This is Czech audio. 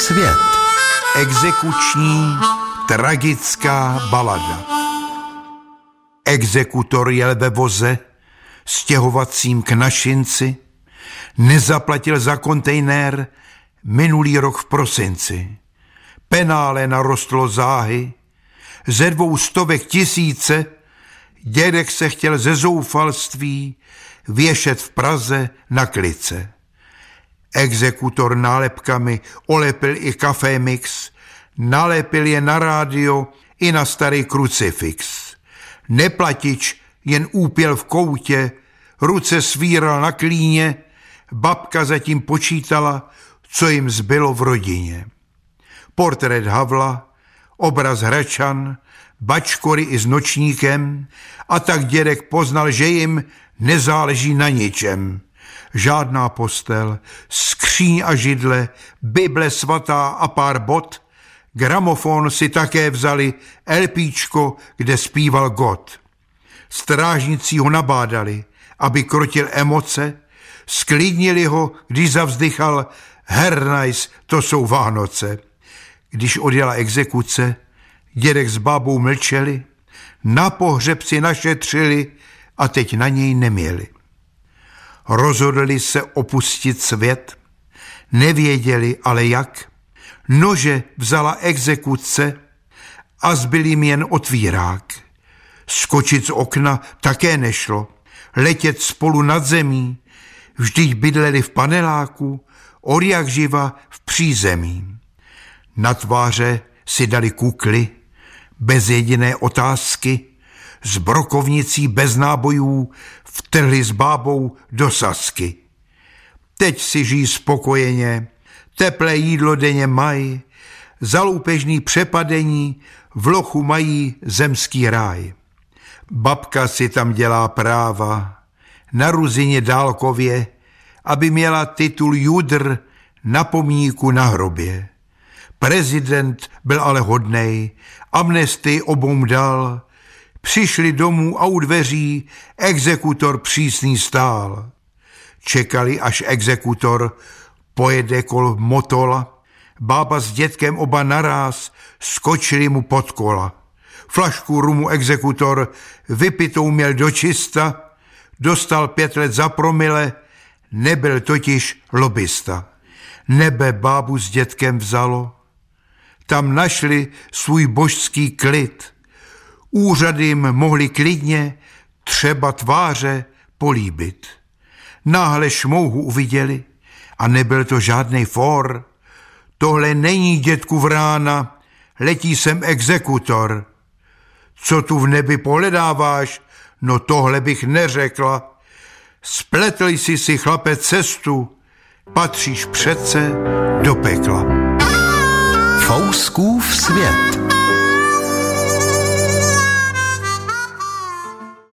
svět. Exekuční tragická balada. Exekutor jel ve voze stěhovacím k Našinci, nezaplatil za kontejner minulý rok v prosinci. Penále narostlo záhy, ze 200 000, dědek se chtěl ze zoufalství věšet v Praze na klice. Exekutor nálepkami olepil i Café Mix, nalepil je na rádio i na starý krucifix. Neplatič jen úpěl v koutě, ruce svíral na klíně, babka zatím počítala, co jim zbylo v rodině. Portrét Havla, obraz Hračan, bačkory i s nočníkem, a tak dědek poznal, že jim nezáleží na ničem. Žádná postel, skříň a židle, Bible svatá a pár bot, gramofon si také vzali, LPčko, kde zpíval God. Strážníci ho nabádali, aby krotil emoce, sklidnili ho, když zavzdychal hernajs, to jsou Vánoce. Když odjela exekuce, dědek s bábou mlčeli, na pohřeb si našetřili a teď na něj neměli. Rozhodli se opustit svět, nevěděli ale jak. Nože vzala exekuce a zbyl jim jen otvírák. Skočit z okna také nešlo, letět spolu nad zemí, vždyť bydleli v paneláku, odjak živa v přízemí. Na tváře si dali kukly, bez jediné otázky, s brokovnicí bez nábojů vtrhli s bábou do Sasky. Teď si žijí spokojeně, teplé jídlo denně mají, za loupežný přepadení v lochu mají zemský ráj. Babka si tam dělá práva, na Ruzině Dálkově, aby měla titul judr na pomníku na hrobě. Prezident byl ale hodnej, amnestii obou dal, přišli domů a u dveří exekutor přísný stál. Čekali, až exekutor pojede kol motola, bába s dětkem oba naráz skočili mu pod kola. Flašku rumu exekutor vypitou měl dočista, dostal 5 let za promile, nebyl totiž lobista. Nebe bábu s dětkem vzalo, tam našli svůj božský klid. Úřady jim mohli klidně třeba tváře políbit. Náhle šmouhu uviděli a nebyl to žádnej for. Tohle není dětku vrána, letí sem exekutor. Co tu v nebi pohledáváš? No tohle bych neřekla. Spletl jsi si, chlape, cestu, patříš přece do pekla. Fouskův svět.